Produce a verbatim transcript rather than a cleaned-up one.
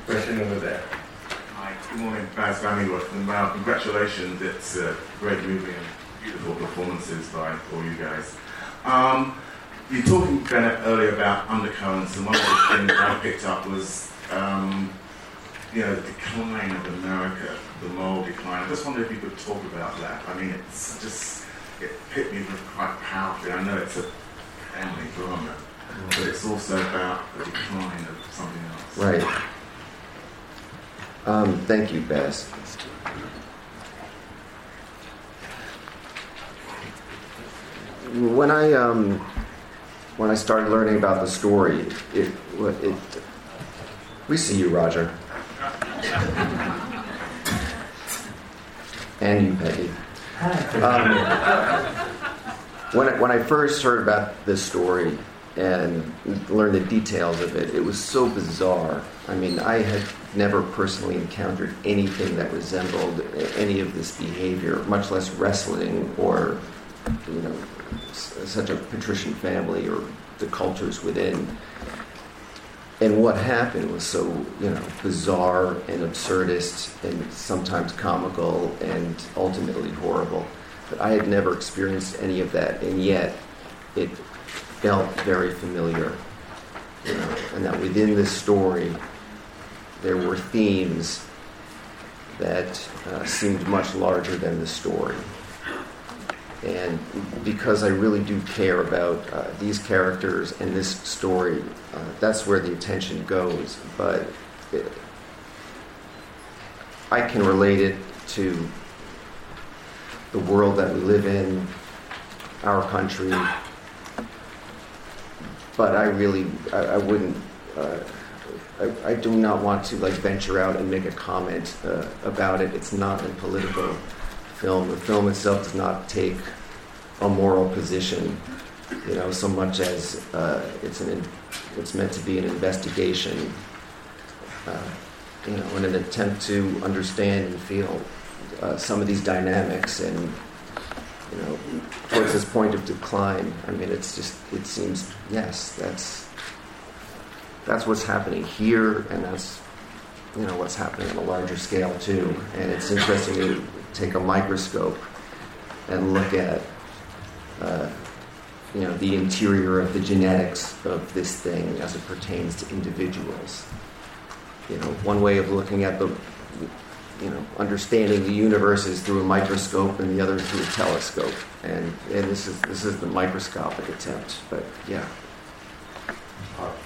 Question over there. Hi, good morning, Baz Vannyworth, and wow, congratulations. It's a great movie and beautiful performances by all you guys. Um, you were talking, Bennett, earlier about undercurrents, and one of the things I picked up was, um, you know, the decline of America, the moral decline. I just wonder if you could talk about that. I mean, it's just, it hit me quite powerfully. I know it's a family drama, but it's also about the decline of something else. Right. Um, thank you, Baz. When I um, when I started learning about the story, it, it we see you, Roger, and you, Peggy. Um, when I, when I first heard about this story and learned the details of it, it was so bizarre. I mean, I had never personally encountered anything that resembled any of this behavior, much less wrestling or, you know, s- such a patrician family or the cultures within. And what happened was so, you know, bizarre and absurdist and sometimes comical and ultimately horrible. But I had never experienced any of that, and yet it felt very familiar, you know, and that within this story there were themes that uh, seemed much larger than the story. And because I really do care about uh, these characters and this story, uh, that's where the attention goes. But it, I can relate it to the world that we live in, our country. But I really, I, I wouldn't, uh, I, I do not want to like venture out and make a comment uh, about it. It's not a political film. The film itself does not take a moral position, you know, so much as uh, it's an, it's meant to be an investigation, uh, you know, in an attempt to understand and feel uh, some of these dynamics and, you know, towards this point of decline. I mean, it's just, it seems, yes, that's that's what's happening here, and that's, you know, what's happening on a larger scale too. And it's interesting to take a microscope and look at, uh, you know, the interior of the genetics of this thing as it pertains to individuals. You know, one way of looking at the, you know, understanding the universe is through a microscope, and the other through a telescope. And and this is this is the microscopic attempt. But yeah. Uh,